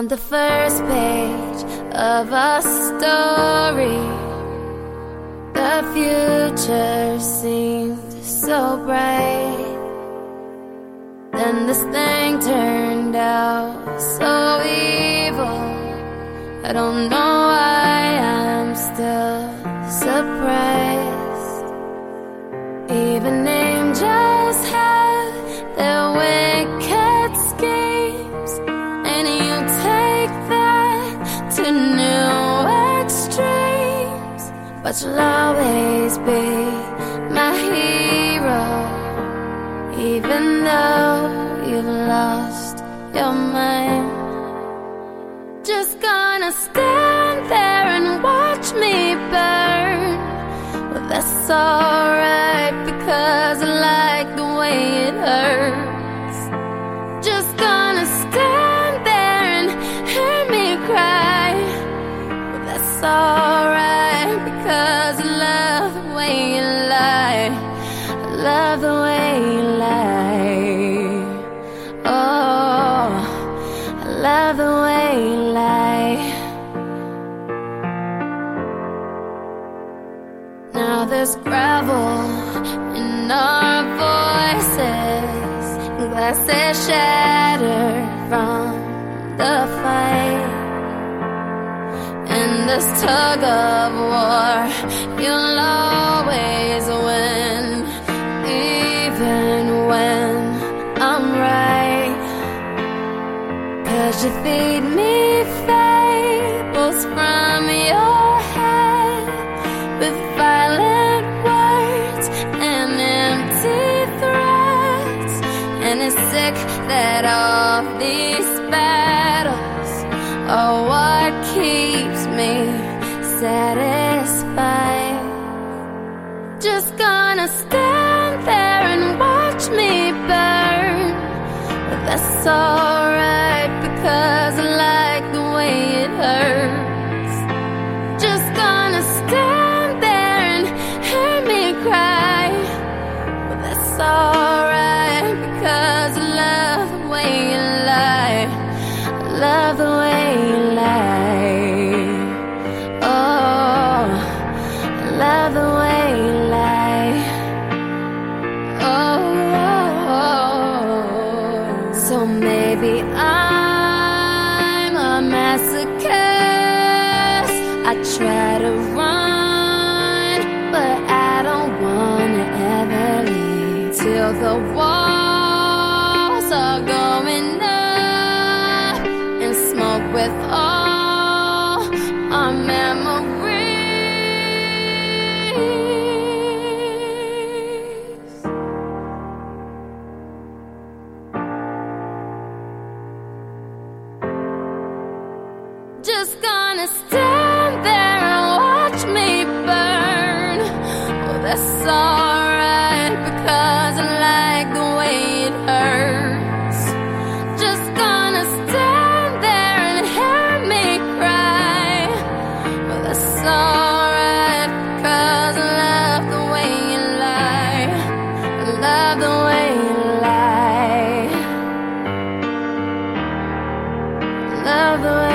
On the first page of a story, the future seemed so bright. Then this thing turned out so evil. I don't know why I'm still surprised. Even angels have their wicked schemes, and you take that to new extremes. But you'll always be my hero, even though you've lost your mind. Just gonna stand there and watch me burn. Well, that's alright, because I like the way it hurts. Just gonna stand there and hear me cry. Well, that's alright, because I love the way you lie. I love the way you lie. Oh, I love the way you lie. Now there's gravel in our voices, and glasses shattered from the fight. In this tug of war, you'll always win, even when I'm right. 'Cause you feed me fables from your head, with violent words and empty threats. And it's sick that all these battles are what keeps me satisfied. Just gonna stand there and watch me burn. But that's alright, because I like the way it hurts. Just gonna stand there and hear me cry. But that's alright, because I love the way you lie. I love the way you lie. Oh, I love the way you lie. Oh, so maybe I'm a masochist. I try to run, but I don't wanna ever leave till the walls are going up and smoke with all our memories. Just gonna stand there and watch me burn. Well, that's alright, because I like the way it hurts. Just gonna stand there and hear me cry. Well, that's alright, because I love the way you lie. I love the way you lie. I love the way